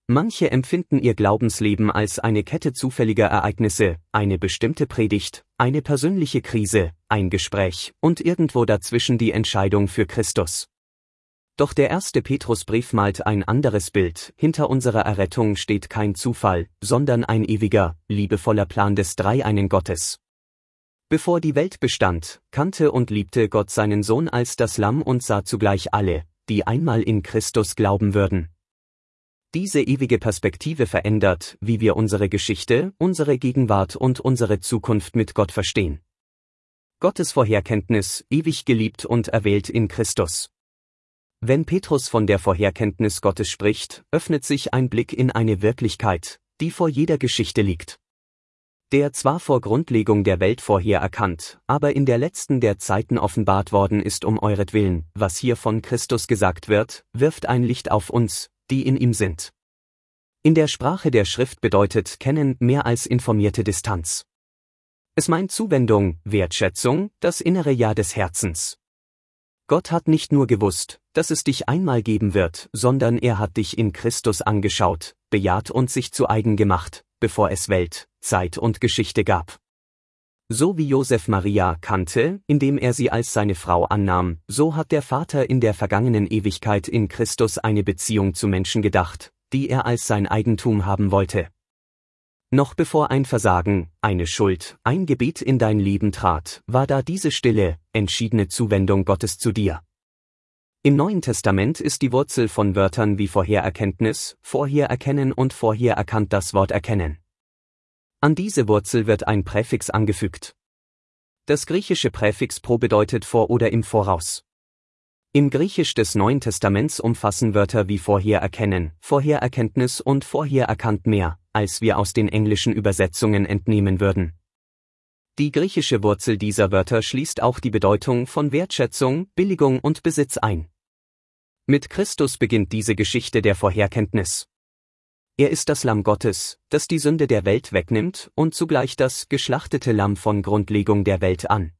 Manche empfinden ihr Glaubensleben als eine Kette zufälliger Ereignisse, eine bestimmte Predigt, eine persönliche Krise, ein Gespräch und irgendwo dazwischen die Entscheidung für Christus. Doch der erste Petrusbrief malt ein anderes Bild. Hinter unserer Errettung steht kein Zufall, sondern ein ewiger, liebevoller Plan des dreieinen Gottes. Bevor die Welt bestand, kannte und liebte Gott seinen Sohn als das Lamm und sah zugleich alle, die einmal in Christus glauben würden. Diese ewige Perspektive verändert, wie wir unsere Geschichte, unsere Gegenwart und unsere Zukunft mit Gott verstehen. Gottes Vorherkenntnis, ewig geliebt und erwählt in Christus. Wenn Petrus von der Vorherkenntnis Gottes spricht, öffnet sich ein Blick in eine Wirklichkeit, die vor jeder Geschichte liegt. Der zwar vor Grundlegung der Welt vorher erkannt, aber in der letzten der Zeiten offenbart worden ist euretwillen, was hier von Christus gesagt wird, wirft ein Licht auf uns, die in ihm sind. In der Sprache der Schrift bedeutet kennen mehr als informierte Distanz. Es meint Zuwendung, Wertschätzung, das innere Ja des Herzens. Gott hat nicht nur gewusst, dass es dich einmal geben wird, sondern er hat dich in Christus angeschaut, bejaht und sich zu eigen gemacht, bevor es Welt, Zeit und Geschichte gab. So wie Josef Maria kannte, indem er sie als seine Frau annahm, so hat der Vater in der vergangenen Ewigkeit in Christus eine Beziehung zu Menschen gedacht, die er als sein Eigentum haben wollte. Noch bevor ein Versagen, eine Schuld, ein Gebet in dein Leben trat, war da diese stille, entschiedene Zuwendung Gottes zu dir. Im Neuen Testament ist die Wurzel von Wörtern wie Vorhererkenntnis, Vorhererkennen und Vorhererkannt das Wort erkennen. An diese Wurzel wird ein Präfix angefügt. Das griechische Präfix pro bedeutet vor oder im Voraus. Im Griechisch des Neuen Testaments umfassen Wörter wie Vorhererkennen, Vorhererkenntnis und Vorhererkannt mehr, als wir aus den englischen Übersetzungen entnehmen würden. Die griechische Wurzel dieser Wörter schließt auch die Bedeutung von Wertschätzung, Billigung und Besitz ein. Mit Christus beginnt diese Geschichte der Vorherkenntnis. Er ist das Lamm Gottes, das die Sünde der Welt wegnimmt und zugleich das geschlachtete Lamm von Grundlegung der Welt an.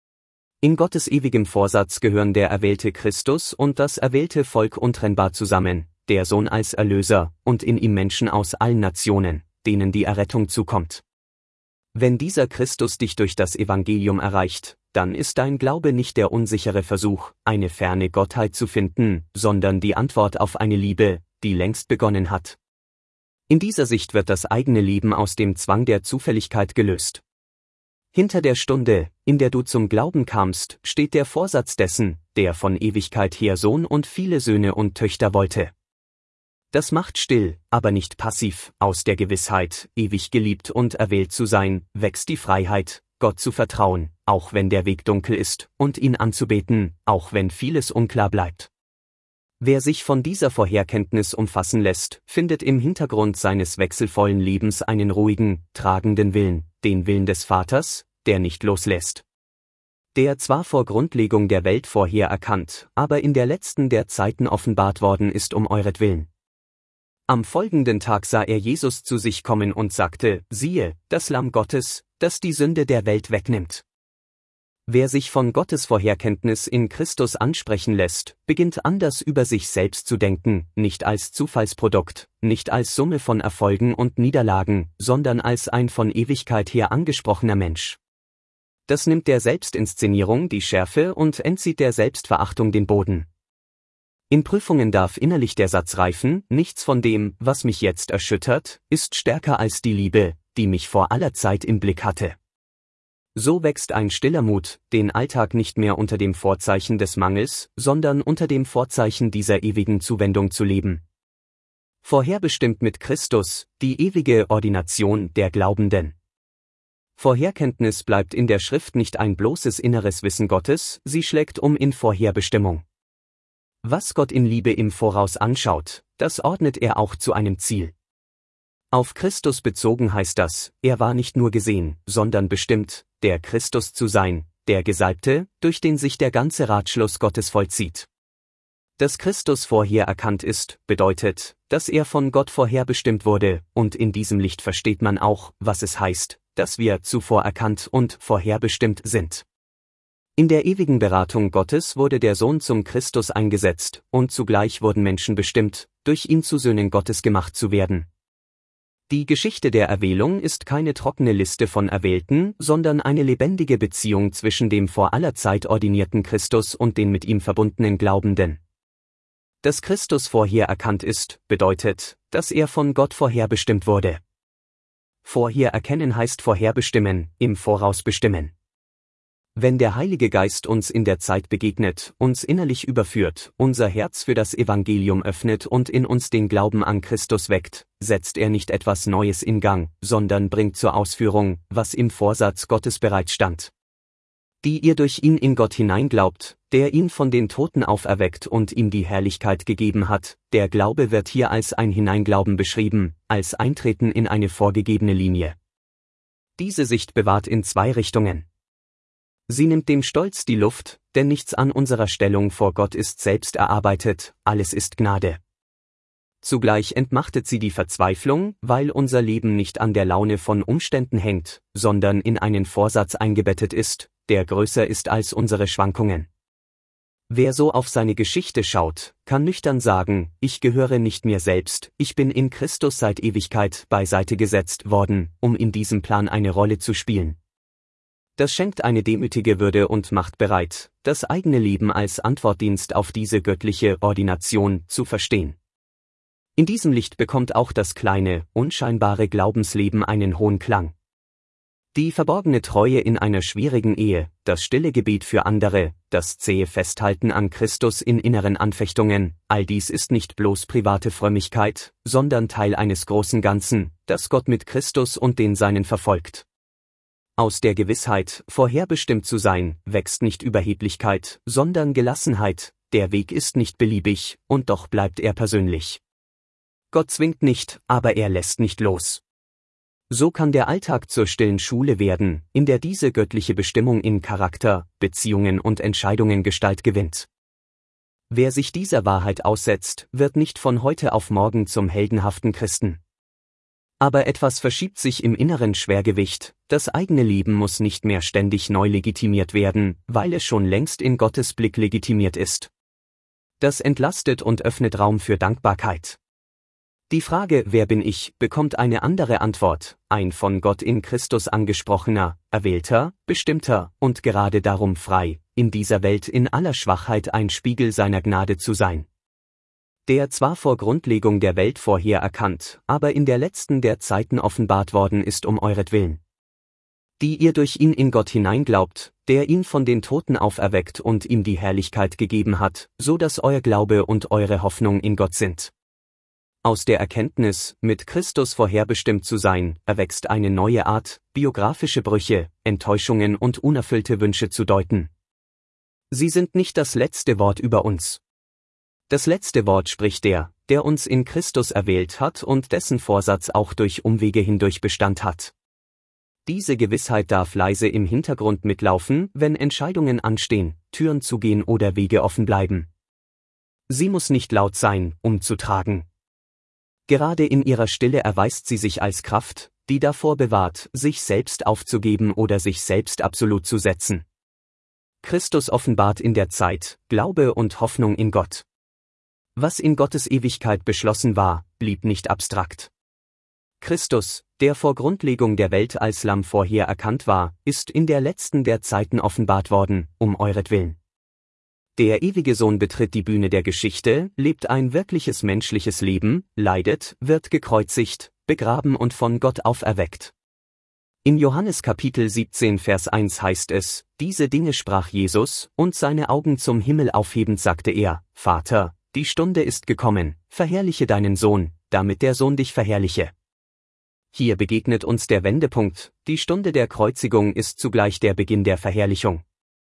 In Gottes ewigem Vorsatz gehören der erwählte Christus und das erwählte Volk untrennbar zusammen, der Sohn als Erlöser und in ihm Menschen aus allen Nationen, denen die Errettung zukommt. Wenn dieser Christus dich durch das Evangelium erreicht, dann ist dein Glaube nicht der unsichere Versuch, eine ferne Gottheit zu finden, sondern die Antwort auf eine Liebe, die längst begonnen hat. In dieser Sicht wird das eigene Leben aus dem Zwang der Zufälligkeit gelöst. Hinter der Stunde, in der du zum Glauben kamst, steht der Vorsatz dessen, der von Ewigkeit her Sohn und viele Söhne und Töchter wollte. Das macht still, aber nicht passiv, aus der Gewissheit, ewig geliebt und erwählt zu sein, wächst die Freiheit, Gott zu vertrauen, auch wenn der Weg dunkel ist, und ihn anzubeten, auch wenn vieles unklar bleibt. Wer sich von dieser Vorherkenntnis umfassen lässt, findet im Hintergrund seines wechselvollen Lebens einen ruhigen, tragenden Willen, den Willen des Vaters, der nicht loslässt. Der zwar vor Grundlegung der Welt vorher erkannt, aber in der letzten der Zeiten offenbart worden ist euretwillen. Am folgenden Tag sah er Jesus zu sich kommen und sagte, siehe, das Lamm Gottes, das die Sünde der Welt wegnimmt. Wer sich von Gottes Vorherkenntnis in Christus ansprechen lässt, beginnt anders über sich selbst zu denken, nicht als Zufallsprodukt, nicht als Summe von Erfolgen und Niederlagen, sondern als ein von Ewigkeit her angesprochener Mensch. Das nimmt der Selbstinszenierung die Schärfe und entzieht der Selbstverachtung den Boden. In Prüfungen darf innerlich der Satz reifen, nichts von dem, was mich jetzt erschüttert, ist stärker als die Liebe, die mich vor aller Zeit im Blick hatte. So wächst ein stiller Mut, den Alltag nicht mehr unter dem Vorzeichen des Mangels, sondern unter dem Vorzeichen dieser ewigen Zuwendung zu leben. Vorherbestimmt mit Christus, die ewige Ordination der Glaubenden. Vorherkenntnis bleibt in der Schrift nicht ein bloßes inneres Wissen Gottes, sie schlägt um in Vorherbestimmung. Was Gott in Liebe im Voraus anschaut, das ordnet er auch zu einem Ziel. Auf Christus bezogen heißt das, er war nicht nur gesehen, sondern bestimmt, der Christus zu sein, der Gesalbte, durch den sich der ganze Ratschluss Gottes vollzieht. Dass Christus vorher erkannt ist, bedeutet, dass er von Gott vorherbestimmt wurde, und in diesem Licht versteht man auch, was es heißt, dass wir zuvor erkannt und vorherbestimmt sind. In der ewigen Beratung Gottes wurde der Sohn zum Christus eingesetzt, und zugleich wurden Menschen bestimmt, durch ihn zu Söhnen Gottes gemacht zu werden. Die Geschichte der Erwählung ist keine trockene Liste von Erwählten, sondern eine lebendige Beziehung zwischen dem vor aller Zeit ordinierten Christus und den mit ihm verbundenen Glaubenden. Dass Christus vorher erkannt ist, bedeutet, dass er von Gott vorherbestimmt wurde. Vorher erkennen heißt vorherbestimmen, im Voraus bestimmen. Wenn der Heilige Geist uns in der Zeit begegnet, uns innerlich überführt, unser Herz für das Evangelium öffnet und in uns den Glauben an Christus weckt, setzt er nicht etwas Neues in Gang, sondern bringt zur Ausführung, was im Vorsatz Gottes bereitstand. Die ihr durch ihn in Gott hineinglaubt, der ihn von den Toten auferweckt und ihm die Herrlichkeit gegeben hat, der Glaube wird hier als ein Hineinglauben beschrieben, als Eintreten in eine vorgegebene Linie. Diese Sicht bewahrt in zwei Richtungen. Sie nimmt dem Stolz die Luft, denn nichts an unserer Stellung vor Gott ist selbst erarbeitet, alles ist Gnade. Zugleich entmachtet sie die Verzweiflung, weil unser Leben nicht an der Laune von Umständen hängt, sondern in einen Vorsatz eingebettet ist, der größer ist als unsere Schwankungen. Wer so auf seine Geschichte schaut, kann nüchtern sagen, ich gehöre nicht mir selbst, ich bin in Christus seit Ewigkeit beiseite gesetzt worden, um in diesem Plan eine Rolle zu spielen. Das schenkt eine demütige Würde und macht bereit, das eigene Leben als Antwortdienst auf diese göttliche Ordination zu verstehen. In diesem Licht bekommt auch das kleine, unscheinbare Glaubensleben einen hohen Klang. Die verborgene Treue in einer schwierigen Ehe, das stille Gebet für andere, das zähe Festhalten an Christus in inneren Anfechtungen, all dies ist nicht bloß private Frömmigkeit, sondern Teil eines großen Ganzen, das Gott mit Christus und den Seinen verfolgt. Aus der Gewissheit, vorherbestimmt zu sein, wächst nicht Überheblichkeit, sondern Gelassenheit, der Weg ist nicht beliebig, und doch bleibt er persönlich. Gott zwingt nicht, aber er lässt nicht los. So kann der Alltag zur stillen Schule werden, in der diese göttliche Bestimmung in Charakter, Beziehungen und Entscheidungen Gestalt gewinnt. Wer sich dieser Wahrheit aussetzt, wird nicht von heute auf morgen zum heldenhaften Christen. Aber etwas verschiebt sich im inneren Schwergewicht, das eigene Leben muss nicht mehr ständig neu legitimiert werden, weil es schon längst in Gottes Blick legitimiert ist. Das entlastet und öffnet Raum für Dankbarkeit. Die Frage, wer bin ich, bekommt eine andere Antwort, ein von Gott in Christus angesprochener, erwählter, bestimmter und gerade darum frei, in dieser Welt in aller Schwachheit ein Spiegel seiner Gnade zu sein. Der zwar vor Grundlegung der Welt vorher erkannt, aber in der letzten der Zeiten offenbart worden ist euretwillen. Die ihr durch ihn in Gott hineinglaubt, der ihn von den Toten auferweckt und ihm die Herrlichkeit gegeben hat, so dass euer Glaube und eure Hoffnung in Gott sind. Aus der Erkenntnis, mit Christus vorherbestimmt zu sein, erwächst eine neue Art, biografische Brüche, Enttäuschungen und unerfüllte Wünsche zu deuten. Sie sind nicht das letzte Wort über uns. Das letzte Wort spricht der uns in Christus erwählt hat und dessen Vorsatz auch durch Umwege hindurch Bestand hat. Diese Gewissheit darf leise im Hintergrund mitlaufen, wenn Entscheidungen anstehen, Türen zugehen oder Wege offen bleiben. Sie muss nicht laut sein, um zu tragen. Gerade in ihrer Stille erweist sie sich als Kraft, die davor bewahrt, sich selbst aufzugeben oder sich selbst absolut zu setzen. Christus offenbart in der Zeit Glaube und Hoffnung in Gott. Was in Gottes Ewigkeit beschlossen war, blieb nicht abstrakt. Christus, der vor Grundlegung der Welt als Lamm vorher erkannt war, ist in der letzten der Zeiten offenbart worden, euretwillen. Der ewige Sohn betritt die Bühne der Geschichte, lebt ein wirkliches menschliches Leben, leidet, wird gekreuzigt, begraben und von Gott auferweckt. In Johannes Kapitel 17 Vers 1 heißt es, diese Dinge sprach Jesus, und seine Augen zum Himmel aufhebend sagte er, Vater, die Stunde ist gekommen, verherrliche deinen Sohn, damit der Sohn dich verherrliche. Hier begegnet uns der Wendepunkt, die Stunde der Kreuzigung ist zugleich der Beginn der Verherrlichung.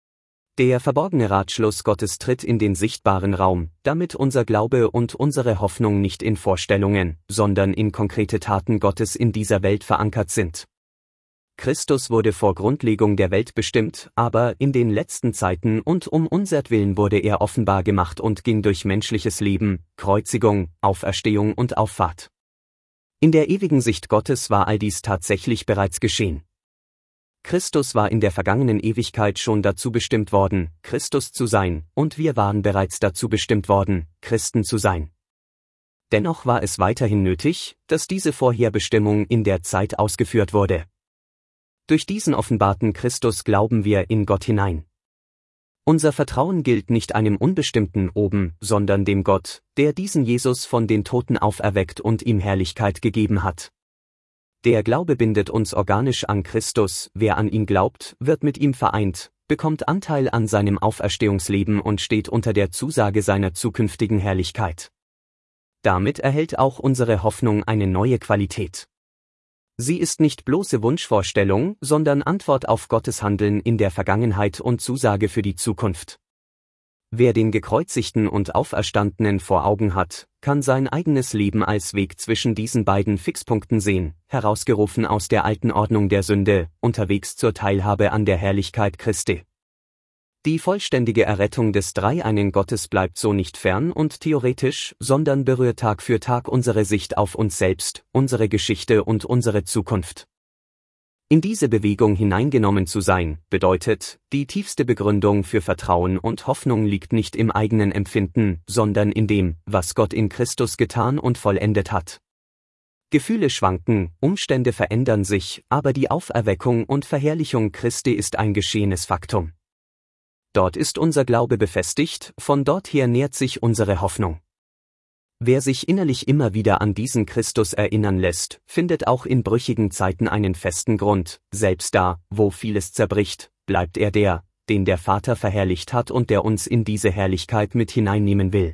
Der verborgene Ratschluss Gottes tritt in den sichtbaren Raum, damit unser Glaube und unsere Hoffnung nicht in Vorstellungen, sondern in konkrete Taten Gottes in dieser Welt verankert sind. Christus wurde vor Grundlegung der Welt bestimmt, aber in den letzten Zeiten und unsertwillen wurde er offenbar gemacht und ging durch menschliches Leben, Kreuzigung, Auferstehung und Auffahrt. In der ewigen Sicht Gottes war all dies tatsächlich bereits geschehen. Christus war in der vergangenen Ewigkeit schon dazu bestimmt worden, Christus zu sein, und wir waren bereits dazu bestimmt worden, Christen zu sein. Dennoch war es weiterhin nötig, dass diese Vorherbestimmung in der Zeit ausgeführt wurde. Durch diesen offenbarten Christus glauben wir in Gott hinein. Unser Vertrauen gilt nicht einem unbestimmten Oben, sondern dem Gott, der diesen Jesus von den Toten auferweckt und ihm Herrlichkeit gegeben hat. Der Glaube bindet uns organisch an Christus, wer an ihn glaubt, wird mit ihm vereint, bekommt Anteil an seinem Auferstehungsleben und steht unter der Zusage seiner zukünftigen Herrlichkeit. Damit erhält auch unsere Hoffnung eine neue Qualität. Sie ist nicht bloße Wunschvorstellung, sondern Antwort auf Gottes Handeln in der Vergangenheit und Zusage für die Zukunft. Wer den Gekreuzigten und Auferstandenen vor Augen hat, kann sein eigenes Leben als Weg zwischen diesen beiden Fixpunkten sehen, herausgerufen aus der alten Ordnung der Sünde, unterwegs zur Teilhabe an der Herrlichkeit Christi. Die vollständige Errettung des dreieinen Gottes bleibt so nicht fern und theoretisch, sondern berührt Tag für Tag unsere Sicht auf uns selbst, unsere Geschichte und unsere Zukunft. In diese Bewegung hineingenommen zu sein, bedeutet, die tiefste Begründung für Vertrauen und Hoffnung liegt nicht im eigenen Empfinden, sondern in dem, was Gott in Christus getan und vollendet hat. Gefühle schwanken, Umstände verändern sich, aber die Auferweckung und Verherrlichung Christi ist ein geschehenes Faktum. Dort ist unser Glaube befestigt, von dort her nährt sich unsere Hoffnung. Wer sich innerlich immer wieder an diesen Christus erinnern lässt, findet auch in brüchigen Zeiten einen festen Grund, selbst da, wo vieles zerbricht, bleibt er der, den der Vater verherrlicht hat und der uns in diese Herrlichkeit mit hineinnehmen will.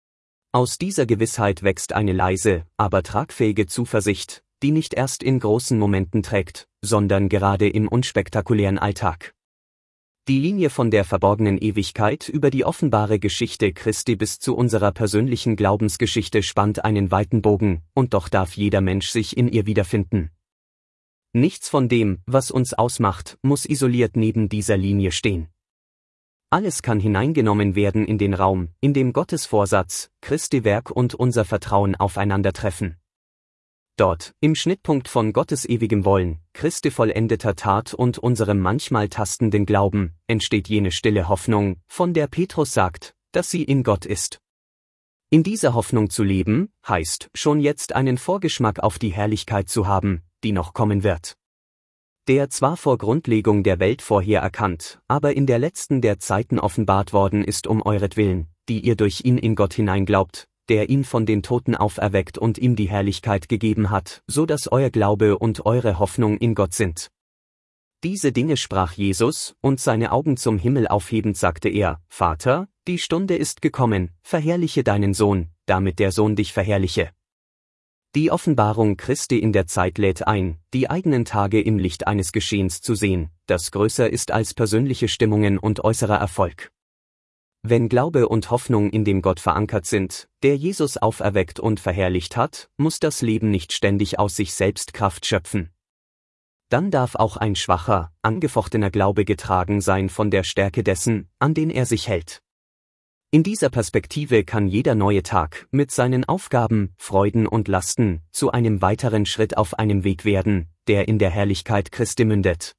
Aus dieser Gewissheit wächst eine leise, aber tragfähige Zuversicht, die nicht erst in großen Momenten trägt, sondern gerade im unspektakulären Alltag. Die Linie von der verborgenen Ewigkeit über die offenbare Geschichte Christi bis zu unserer persönlichen Glaubensgeschichte spannt einen weiten Bogen, und doch darf jeder Mensch sich in ihr wiederfinden. Nichts von dem, was uns ausmacht, muss isoliert neben dieser Linie stehen. Alles kann hineingenommen werden in den Raum, in dem Gottes Vorsatz, Christi Werk und unser Vertrauen aufeinandertreffen. Dort, im Schnittpunkt von Gottes ewigem Wollen, Christi vollendeter Tat und unserem manchmal tastenden Glauben, entsteht jene stille Hoffnung, von der Petrus sagt, dass sie in Gott ist. In dieser Hoffnung zu leben, heißt, schon jetzt einen Vorgeschmack auf die Herrlichkeit zu haben, die noch kommen wird. Der zwar vor Grundlegung der Welt vorher erkannt, aber in der letzten der Zeiten offenbart worden ist euretwillen, die ihr durch ihn in Gott hineinglaubt, der ihn von den Toten auferweckt und ihm die Herrlichkeit gegeben hat, so dass euer Glaube und eure Hoffnung in Gott sind. Diese Dinge sprach Jesus, und seine Augen zum Himmel aufhebend sagte er, Vater, die Stunde ist gekommen, verherrliche deinen Sohn, damit der Sohn dich verherrliche. Die Offenbarung Christi in der Zeit lädt ein, die eigenen Tage im Licht eines Geschehens zu sehen, das größer ist als persönliche Stimmungen und äußerer Erfolg. Wenn Glaube und Hoffnung in dem Gott verankert sind, der Jesus auferweckt und verherrlicht hat, muss das Leben nicht ständig aus sich selbst Kraft schöpfen. Dann darf auch ein schwacher, angefochtener Glaube getragen sein von der Stärke dessen, an den er sich hält. In dieser Perspektive kann jeder neue Tag mit seinen Aufgaben, Freuden und Lasten zu einem weiteren Schritt auf einem Weg werden, der in der Herrlichkeit Christi mündet.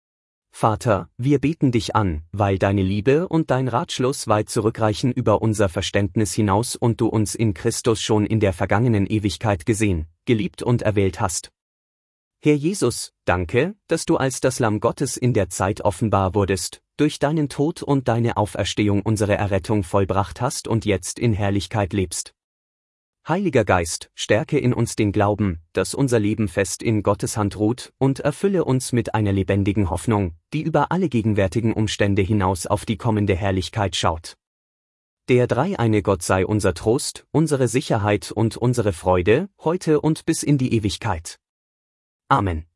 Vater, wir beten dich an, weil deine Liebe und dein Ratschluss weit zurückreichen über unser Verständnis hinaus und du uns in Christus schon in der vergangenen Ewigkeit gesehen, geliebt und erwählt hast. Herr Jesus, danke, dass du als das Lamm Gottes in der Zeit offenbar wurdest, durch deinen Tod und deine Auferstehung unsere Errettung vollbracht hast und jetzt in Herrlichkeit lebst. Heiliger Geist, stärke in uns den Glauben, dass unser Leben fest in Gottes Hand ruht, und erfülle uns mit einer lebendigen Hoffnung, die über alle gegenwärtigen Umstände hinaus auf die kommende Herrlichkeit schaut. Der dreieine Gott sei unser Trost, unsere Sicherheit und unsere Freude, heute und bis in die Ewigkeit. Amen.